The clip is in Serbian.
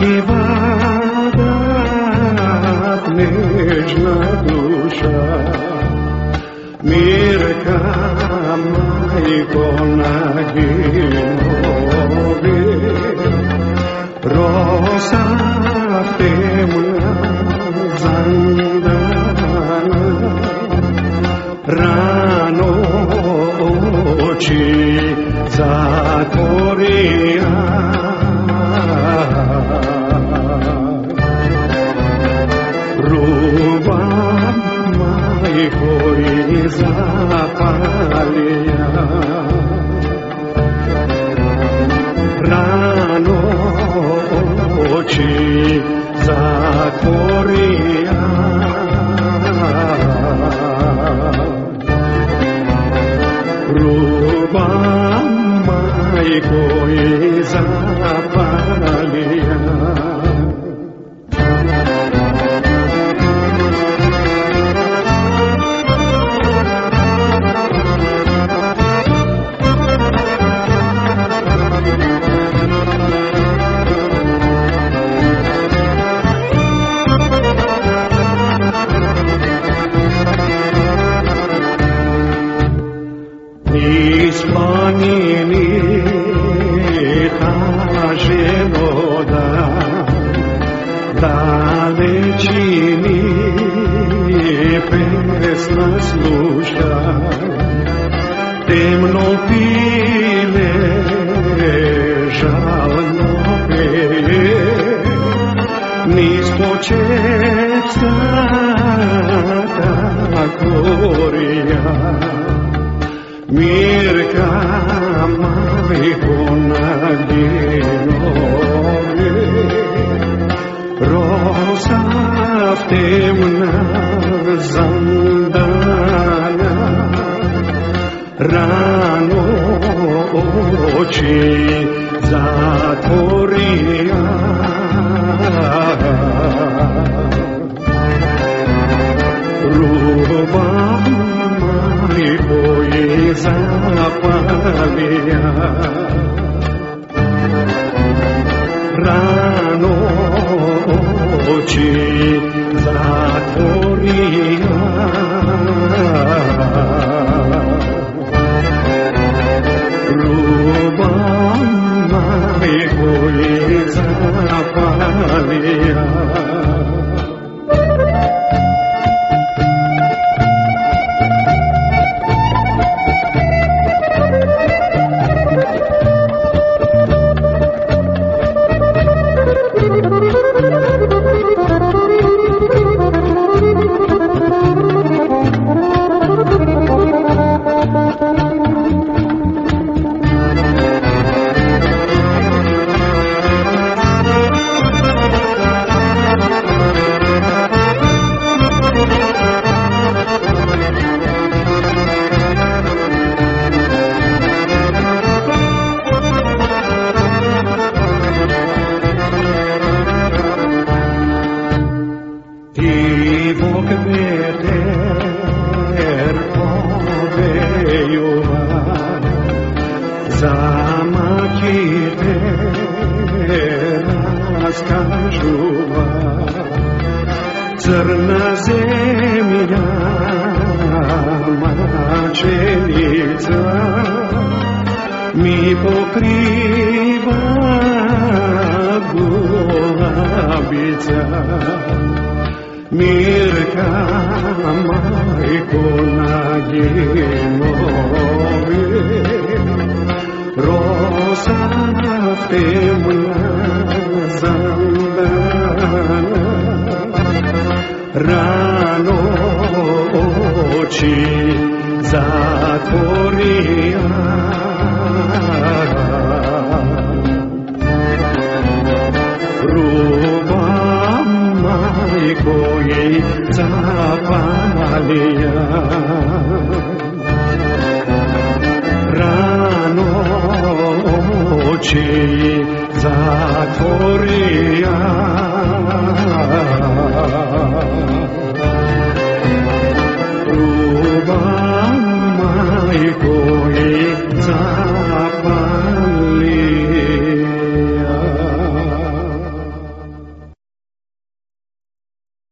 blagodat, nežna duša, Mirka, majko na ginovi, rosa temna zandana, rano oči zatvorija. Ruban majko i zapalija, rano oči zatvorija. Ruban majko i zapalija. Iz planini kaže voda, dalečini pesma sluša, temno pile, žalno peje, niz početka gorija. Mirka, majko na ginovi, rosa temna zandana, rano oči zatvorija. Ruban majko i zapalija, rano oči zatvorija. Ruban majko i zapalija. Zamakite raskažuva, crna zemlja, mačenica, mi pokriva golabica. Mirka, majko na ginovi, rosa temna zandana, rano oči zatvorija. Ruban majko i zapalija, rano oči zatvorija.